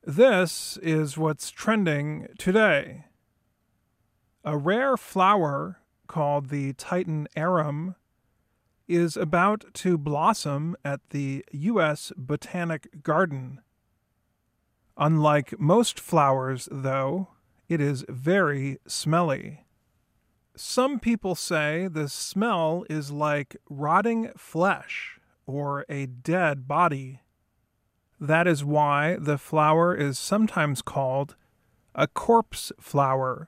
This is what's trending today. A rare flower called the Titan arum is about to blossom at the U.S. Botanic Garden. Unlike most flowers, though, it is very smelly. Some people say the smell is like rotting flesh or a dead body. That is why the flower is sometimes called a corpse flower.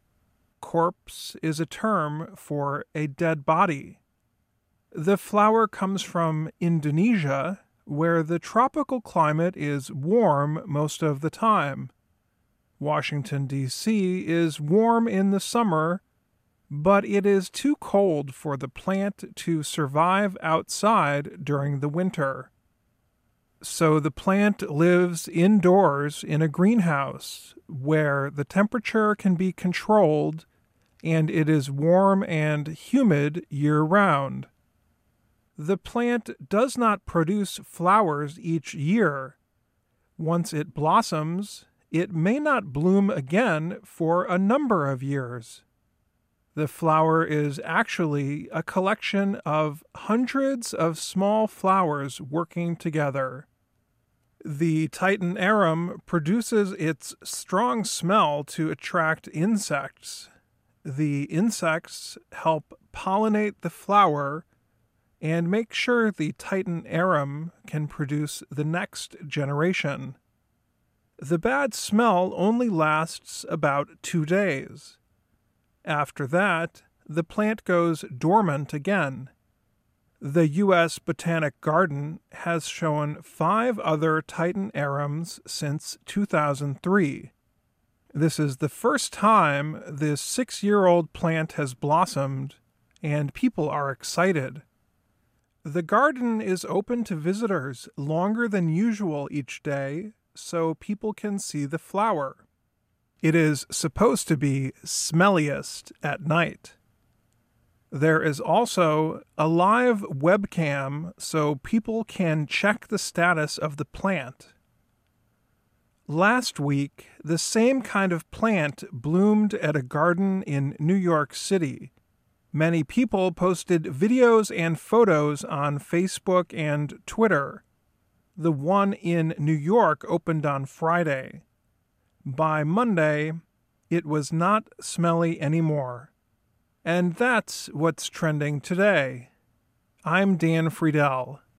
Corpse is a term for a dead body. The flower comes from Indonesia, where the tropical climate is warm most of the time. Washington, D.C. is warm in the summer, but it is too cold for the plant to survive outside during the winter. So the plant lives indoors in a greenhouse where the temperature can be controlled and it is warm and humid year-round. The plant does not produce flowers each year. Once it blossoms, it may not bloom again for a number of years. The flower is actually a collection of hundreds of small flowers working together. The Titan arum produces its strong smell to attract insects. The insects help pollinate the flower and make sure the Titan arum can produce the next generation. The bad smell only lasts about 2 days. After that, the plant goes dormant again. The U.S. Botanic Garden has shown 5 other Titan arums since 2003. This is the first time this 6-year-old plant has blossomed, and people are excited. The garden is open to visitors longer than usual each day, so people can see the flower. It is supposed to be smelliest at night. There is also a live webcam so people can check the status of the plant. Last week, the same kind of plant bloomed at a garden in New York City. Many people posted videos and photos on Facebook and Twitter. The one in New York opened on Friday. By Monday, it was not smelly anymore. And that's what's trending today. I'm Dan Friedel.